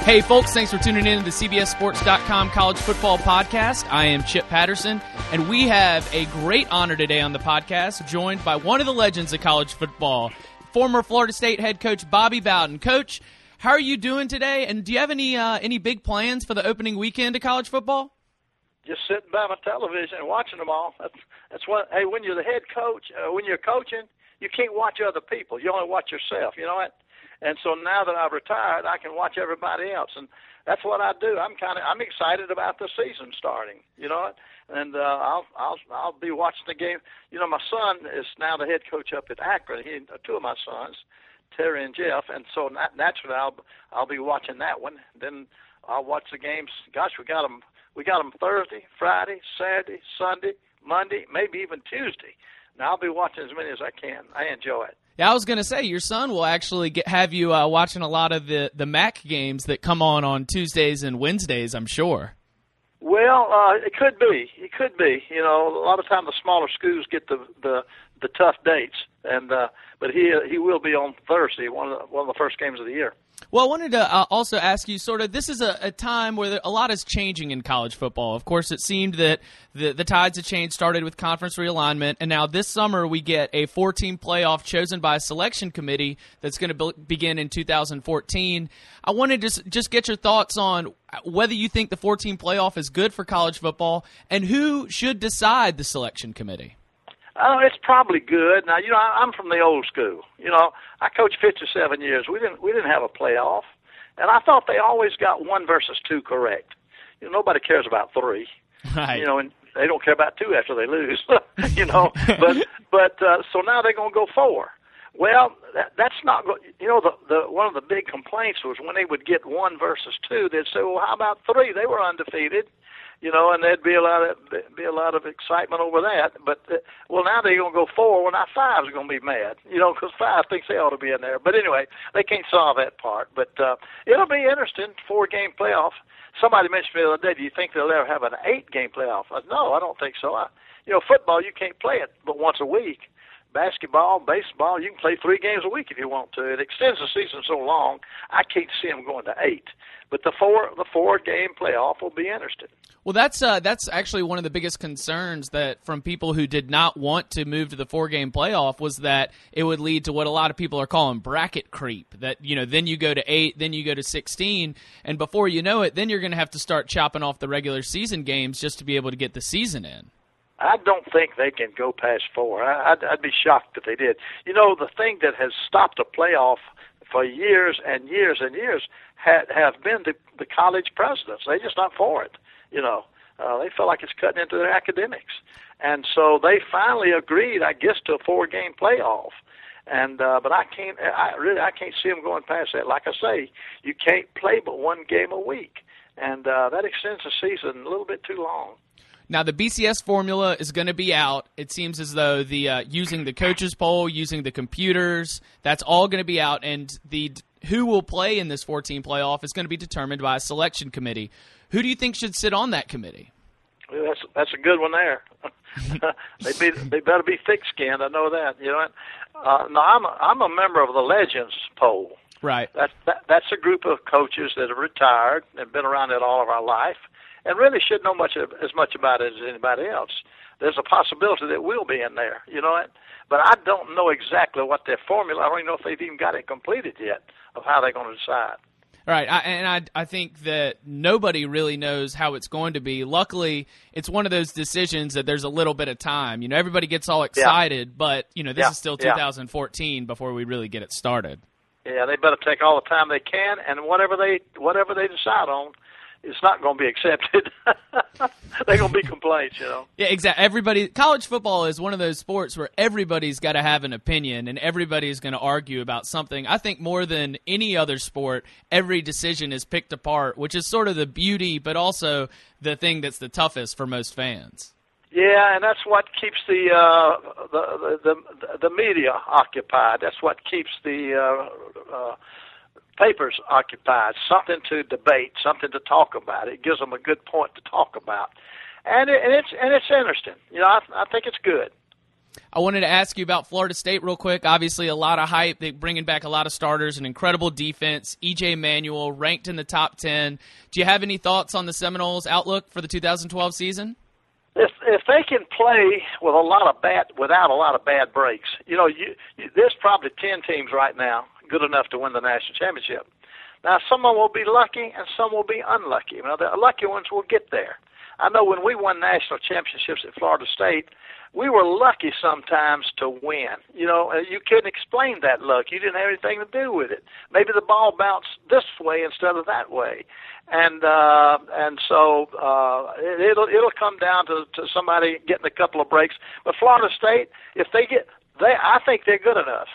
Hey, folks, thanks for tuning in to the CBSSports.com College Football Podcast. I am Chip Patterson, and we have a great honor today on the podcast, joined by one of the legends of college football, former Florida State head coach Bobby Bowden. Coach, how are you doing today, and do you have any big plans for the opening weekend of college football? Just sitting by my television and watching them all. That's what. Hey, when you're the head coach, when you're coaching, you can't watch other people. You only watch yourself. You know what? And so now that I've retired, I can watch everybody else, and that's what I do. I'm excited about the season starting. You know what? And I'll be watching the game. You know, my son is now the head coach up at Akron. Two of my sons, Terry and Jeff, and so naturally I'll be watching that one. Then I'll watch the games. Gosh, we got them Thursday, Friday, Saturday, Sunday, Monday, maybe even Tuesday. Now I'll be watching as many as I can. I enjoy it. Yeah, I was going to say, your son will actually have you watching a lot of the MAC games that come on Tuesdays and Wednesdays, I'm sure. Well, it could be. It could be. You know, a lot of times the smaller schools get the tough dates, and but he will be on Thursday, one of the first games of the year. Well, I wanted to also ask you, this is a time where a lot is changing in college football. Of course, it seemed that the tides of change started with conference realignment, and now this summer we get a 4-team playoff chosen by a selection committee that's going to begin in 2014. I wanted to just get your thoughts on whether you think the 4-team playoff is good for college football, and who should decide the selection committee. Oh, it's probably good. Now, you know, I'm from the old school. You know, I coached 57 years. We didn't have a playoff, and I thought they always got 1 versus 2 correct. You know, nobody cares about 3. Right. You know, and they don't care about 2 after they lose. You know, but so now they're going to go 4. Well, that's not. You know, the one of the big complaints was when they would get 1 versus 2, they'd say, well, how about 3? They were undefeated. You know, and there'd be a lot of excitement over that. But well, now they're gonna go 4. Well, now 5 is gonna be mad. You know, because 5 thinks they ought to be in there. But anyway, they can't solve that part. But it'll be interesting. 4-game playoff. Somebody mentioned me the other day. Do you think they'll ever have an 8-game playoff? No, I don't think so. You know, football you can't play it but once a week. Basketball, baseball, you can play 3 games a week if you want to. It extends the season so long, I can't see them going to 8. But the 4-game playoff will be interesting. Well, that's actually one of the biggest concerns that from people who did not want to move to the 4-game playoff was that it would lead to what a lot of people are calling bracket creep. That, you know, then you go to 8, then you go to 16, and before you know it, then you're going to have to start chopping off the regular season games just to be able to get the season in. I don't think they can go past 4. I'd be shocked if they did. You know, the thing that has stopped a playoff for years and years and years have been the college presidents. They're just not for it. You know, they feel like it's cutting into their academics. And so they finally agreed, I guess, to a 4-game playoff. And but I can't see them going past that. Like I say, you can't play but 1 game a week. And that extends the season a little bit too long. Now, the BCS formula is going to be out. It seems as though the using the coaches poll, using the computers, that's all going to be out, and who will play in this 4-team playoff is going to be determined by a selection committee. Who do you think should sit on that committee? Well, that's a good one there. They better be thick-skinned. I know that. You know, no, I'm a member of the Legends poll. Right. That's a group of coaches that have retired and been around it all of our life, and really should know as much about it as anybody else. There's a possibility that we'll be in there, you know. But I don't know exactly what their formula. I don't even know if they've even got it completed yet of how they're going to decide. All right, I think that nobody really knows how it's going to be. Luckily, it's one of those decisions that there's a little bit of time. You know, everybody gets all excited, but, you know, this is still 2014 before we really get it started. Yeah, they better take all the time they can, and whatever they decide on, it's not going to be accepted. They're going to be complaints, you know. Yeah, exactly. College football is one of those sports where everybody's got to have an opinion and everybody's going to argue about something. I think more than any other sport, every decision is picked apart, which is sort of the beauty, but also the thing that's the toughest for most fans. Yeah, and that's what keeps the media occupied. That's what keeps the papers occupied, something to debate, something to talk about. It gives them a good point to talk about, and it's interesting. You know, I think it's good. I wanted to ask you about Florida State real quick. Obviously, a lot of hype. They're bringing back a lot of starters, an incredible defense. E.J. Manuel ranked in the top 10. Do you have any thoughts on the Seminoles' outlook for the 2012 season? If they can play with without a lot of bad breaks, there's probably 10 teams right now good enough to win the national championship. Now, some of them will be lucky and some will be unlucky. The lucky ones will get there. I know when we won national championships at Florida State, we were lucky sometimes to win. You couldn't explain that luck. You didn't have anything to do with it. Maybe the ball bounced this way instead of that way, and so it'll come down to somebody getting a couple of breaks. But Florida State, I think they're good enough.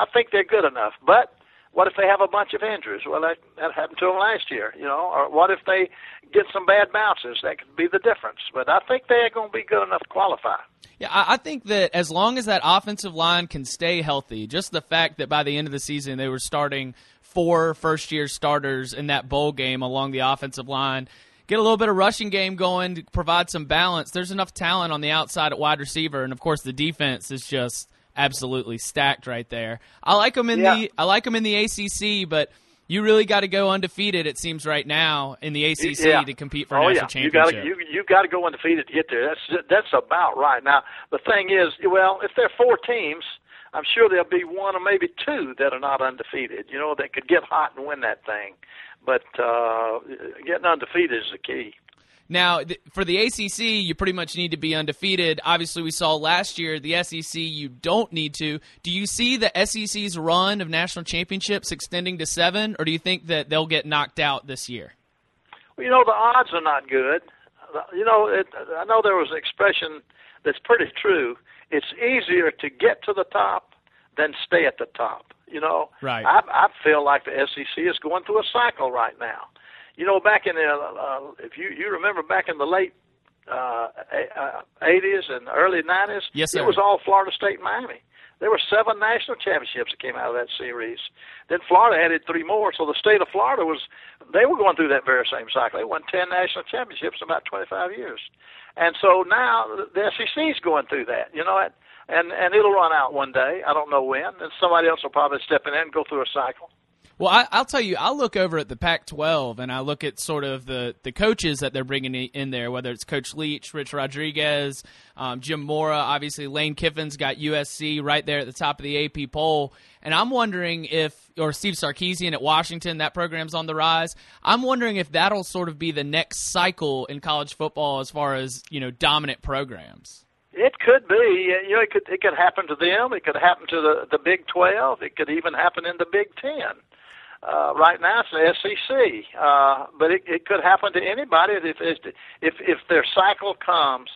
But what if they have a bunch of injuries? Well, that happened to them last year, Or what if they get some bad bounces? That could be the difference. But I think they're going to be good enough to qualify. Yeah, I think that as long as that offensive line can stay healthy, just the fact that by the end of the season they were starting 4 first-year starters in that bowl game along the offensive line, get a little bit of rushing game going to provide some balance. There's enough talent on the outside at wide receiver, and of course the defense is just absolutely stacked right there. I like them in the ACC, but you really got to go undefeated, it seems, right now in the ACC to compete for a national championship. You got to go undefeated to get there. That's about right. Now, the thing is, if there are 4 teams, I'm sure there'll be 1 or maybe 2 that are not undefeated, that could get hot and win that thing. But getting undefeated is the key. Now, for the ACC, you pretty much need to be undefeated. Obviously, we saw last year the SEC, you don't need to. Do you see the SEC's run of national championships extending to 7, or do you think that they'll get knocked out this year? Well, the odds are not good. I know there was an expression that's pretty true. It's easier to get to the top than stay at the top. Right. I feel like the SEC is going through a cycle right now. Back in the, if you remember back in the late 80s and early 90s, yes, sir. It was all Florida State and Miami. There were 7 national championships that came out of that series. Then Florida added 3 more, so the state of Florida they were going through that very same cycle. They won 10 national championships in about 25 years. And so now the SEC is going through that, and it'll run out one day. I don't know when, and somebody else will probably step in and go through a cycle. Well, I'll tell you, I'll look over at the Pac-12, and I look at sort of the coaches that they're bringing in there, whether it's Coach Leach, Rich Rodriguez, Jim Mora, obviously Lane Kiffin's got USC right there at the top of the AP poll. And I'm wondering or Steve Sarkisian at Washington, that program's on the rise. I'm wondering if that'll sort of be the next cycle in college football as far as, dominant programs. It could be. It could happen to them. It could happen to the Big 12. It could even happen in the Big 10. Right now it's the SEC, but it could happen to anybody if their cycle comes.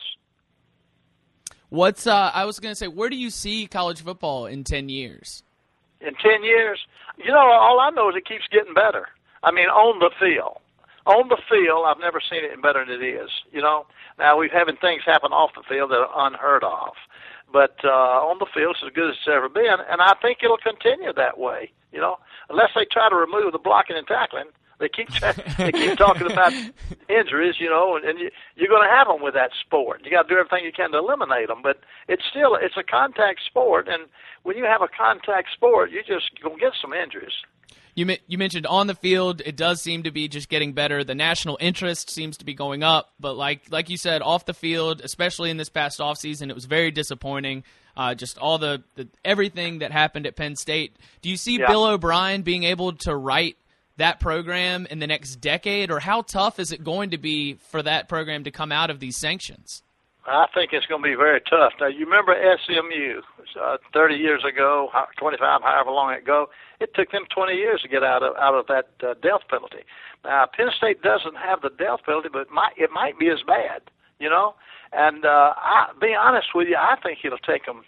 I was going to say, where do you see college football in 10 years? In 10 years, all I know is it keeps getting better. I mean, on the field. On the field, I've never seen it better than it is. Now we're having things happen off the field that are unheard of, but on the field it's as good as it's ever been, and I think it'll continue that way. Unless they try to remove the blocking and tackling, they keep talking about injuries, and you're going to have them with that sport. You got to do everything you can to eliminate them, but it's a contact sport, and when you have a contact sport, you're just going to get some injuries. You mentioned on the field, it does seem to be just getting better. The national interest seems to be going up, but like you said, off the field, especially in this past offseason, it was very disappointing. Just all the everything that happened at Penn State. Do you see Bill O'Brien being able to right that program in the next decade, or how tough is it going to be for that program to come out of these sanctions? I think it's going to be very tough. Now, you remember SMU 30 years ago, 25, however long ago. It took them 20 years to get out of that death penalty. Now, Penn State doesn't have the death penalty, but it might be as bad, And be honest with you, I think it'll take them.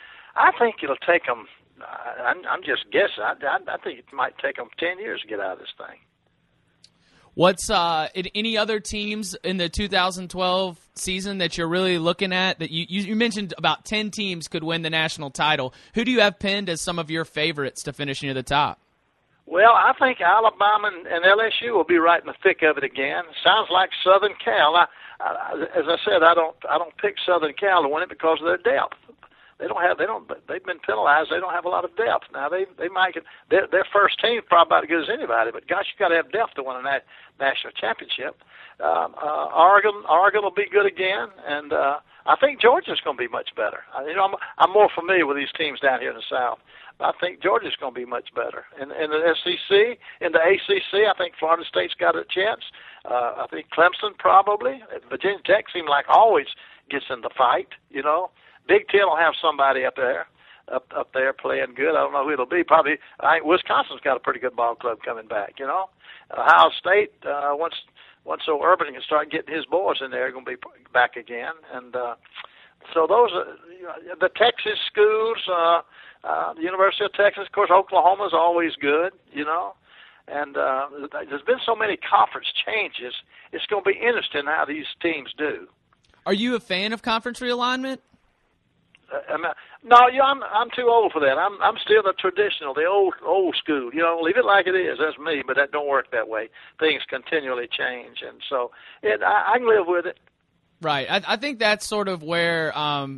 I'm just guessing. I think it might take them 10 years to get out of this thing. What's any other teams in the 2012 season that you're really looking at? That you mentioned about 10 teams could win the national title. Who do you have pinned as some of your favorites to finish near the top? Well, I think Alabama and LSU will be right in the thick of it again. Sounds like Southern Cal. As I said, I don't pick Southern Cal to win it because of their depth. they've been penalized. They don't have a lot of depth. Now they might get their first team probably about as good as anybody, but gosh, you got to have depth to win a national championship. Oregon will be good again, and I think Georgia's going to be much better. I'm more familiar with these teams down here in the South. I think Georgia's going to be much better. In the SEC, in the ACC, I think Florida State's got a chance. I think Clemson probably. Virginia Tech seems like always gets in the fight. Big Ten will have somebody up there playing good. I don't know who it'll be. Probably I think Wisconsin's got a pretty good ball club coming back. Ohio State once so Urban can start getting his boys in there, going to be back again. And so those are the Texas schools. The University of Texas, of course, Oklahoma's always good, and there's been so many conference changes. It's going to be interesting how these teams do. Are you a fan of conference realignment? No, I'm too old for that. I'm still the traditional, the old school. Leave it like it is. That's me, but that don't work that way. Things continually change, and so I can live with it. Right. I think that's sort of where I'm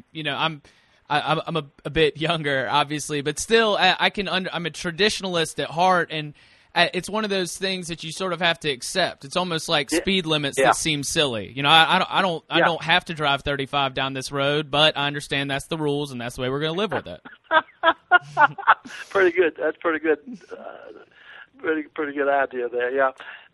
a bit younger, obviously, but still, I'm a traditionalist at heart, and it's one of those things that you sort of have to accept. It's almost like speed limits that seem silly. I don't have to drive 35 down this road, but I understand that's the rules, and that's the way we're going to live with it. Pretty good. That's pretty good. Pretty good idea there. Yeah,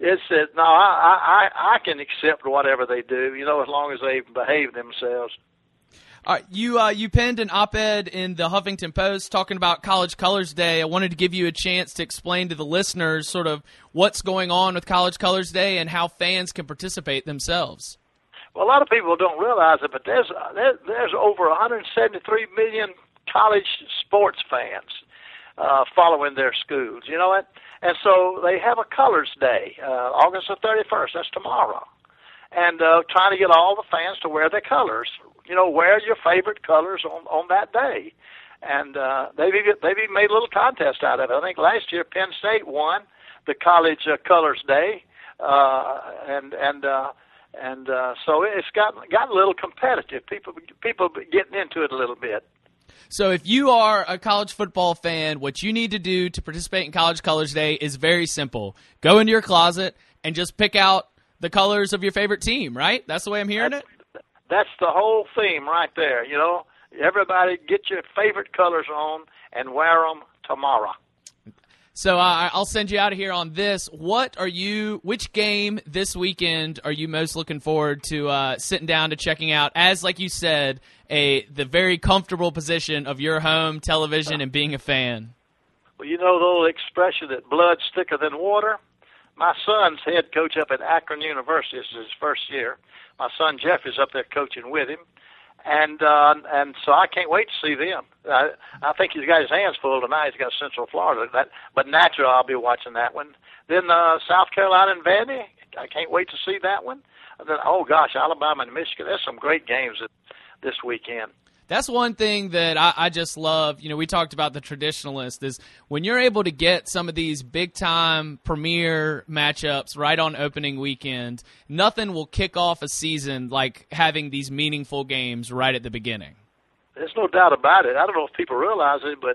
I can accept whatever they do. As long as they behave themselves. All right, you penned an op-ed in the Huffington Post talking about College Colors Day. I wanted to give you a chance to explain to the listeners sort of what's going on with College Colors Day and how fans can participate themselves. Well, a lot of people don't realize it, but there's over 173 million college sports fans following their schools. You know what? And so they have a Colors Day, August the 31st. That's tomorrow, and trying to get all the fans to wear their colors. Wear your favorite colors on that day. And they've even made a little contest out of it. I think last year Penn State won the College Colors Day, and so it's gotten a little competitive. People getting into it a little bit. So if you are a college football fan, what you need to do to participate in College Colors Day is very simple. Go into your closet and just pick out the colors of your favorite team, right? That's the way I'm hearing it? That's the whole theme right there. Everybody get your favorite colors on and wear them tomorrow. So I'll send you out of here on this. Which game this weekend are you most looking forward to sitting down to checking out as, like you said, the very comfortable position of your home television and being a fan? Well, the old expression that blood's thicker than water? My son's head coach up at Akron University. This is his first year. My son Jeff is up there coaching with him, and so I can't wait to see them. I think he's got his hands full tonight. He's got Central Florida, but naturally I'll be watching that one. Then South Carolina and Vandy. I can't wait to see that one. And then Alabama and Michigan. There's some great games this weekend. That's one thing that I just love. We talked about the traditionalist is when you're able to get some of these big-time premier matchups right on opening weekend, nothing will kick off a season like having these meaningful games right at the beginning. There's no doubt about it. I don't know if people realize it, but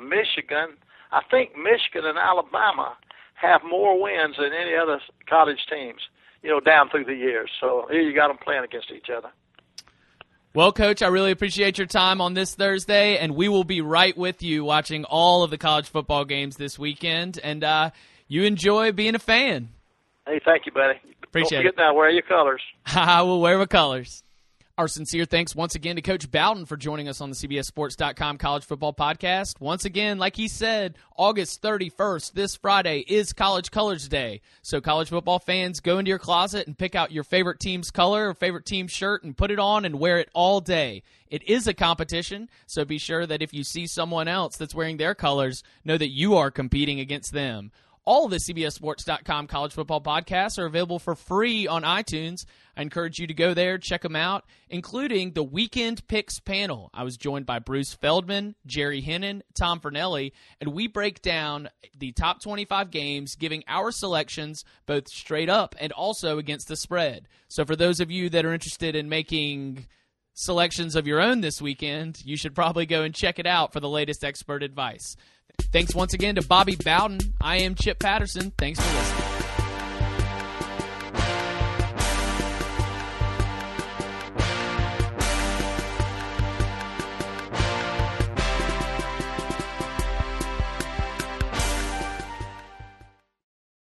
I think Michigan and Alabama have more wins than any other college teams, down through the years. So here you got them playing against each other. Well, Coach, I really appreciate your time on this Thursday, and we will be right with you watching all of the college football games this weekend. And you enjoy being a fan. Hey, thank you, buddy. Appreciate it. Don't forget now, wear your colors. I will wear my colors. Our sincere thanks once again to Coach Bowden for joining us on the CBSSports.com College Football Podcast. Once again, like he said, August 31st, this Friday, is College Colors Day. So college football fans, go into your closet and pick out your favorite team's color or favorite team's shirt and put it on and wear it all day. It is a competition, so be sure that if you see someone else that's wearing their colors, know that you are competing against them. All of the CBSSports.com College Football Podcasts are available for free on iTunes. I encourage you to go there, check them out, including the Weekend Picks panel. I was joined by Bruce Feldman, Jerry Hennon, Tom Fernelli, and we break down the top 25 games, giving our selections both straight up and also against the spread. So for those of you that are interested in making selections of your own this weekend, you should probably go and check it out for the latest expert advice. Thanks once again to Bobby Bowden. I am Chip Patterson. Thanks for listening.